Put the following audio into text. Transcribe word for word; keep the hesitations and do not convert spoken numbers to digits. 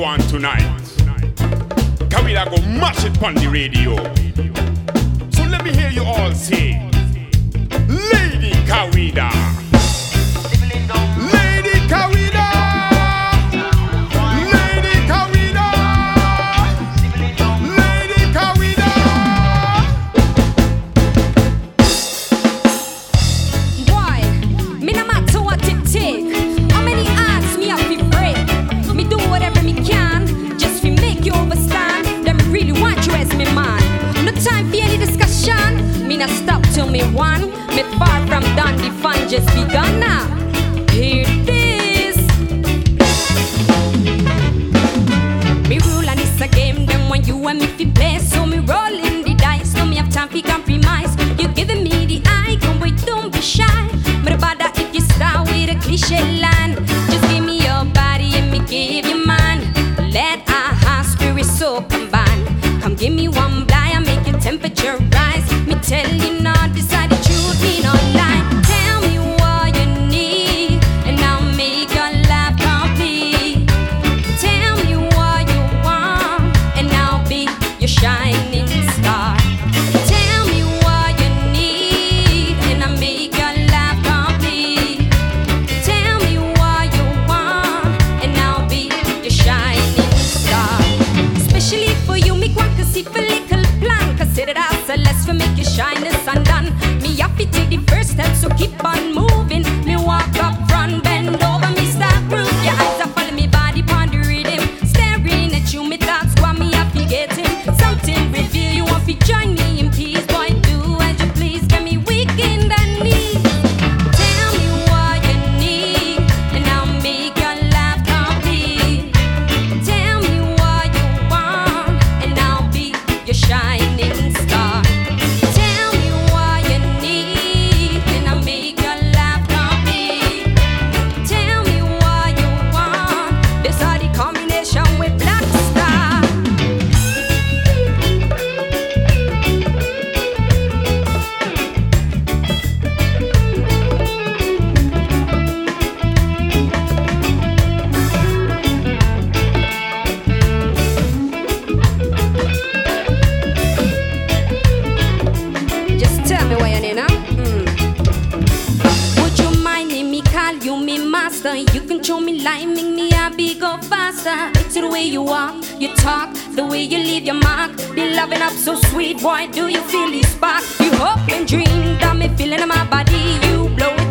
on tonight. Cause we are gonna mash it on the radio. So let me hear you all say, Lady Kawida. Lady Kawida. Lady Kawida. Lady Kawida. Boy, me no matter what it take. How many odds me have to break? Me do whatever me can, just to make you overstand. Them really want you as me man. No time for any discussion. Me not stop till me one. Me far from done, the fun just begun now. Hear this. Me rule and it's a game. Then when you and me fi play, so me rolling the dice. No me have time for compromise. You giving me the eye, come wait, don't be shy. Me bother if you start with a cliche line. Just give me your body and me give you mine. Let our heart spirit so combine. Come give me one blind and make your temperature rise. Me tell you not decide the truth, me not lie. Tell me what you need and I'll make your life complete. Tell me what you want and I'll be your shining star. Tell me what you need and I'll make your life complete. Tell me what you want and I'll be your shining star. Especially for you, me want to see for little plan. Consider that so less for make you shine the sun done. Me happy take the first step, so keep on moving. Me walk up front, bend over, me start groove. Your eyes are follow me body pon the rhythm. Staring at you, me thoughts what me happy getting. Something reveal you want to join me in peace. Boy, do as you please, get me weak in the knees. Tell me what you need and I'll make your life complete. Tell me what you want and I'll be your shining star. Tell me what you need and I'll make your life complete. Tell me what you want. This are the combination with Black Star. Just tell me what you need, huh? Mm. Would you mind if me call you me master? You control me like make me happy go faster. It's the way you walk, you talk, the way you leave your mark. The loving up so sweet, boy, do you feel the spark? You hope and dream, got me feeling in my body. You blow it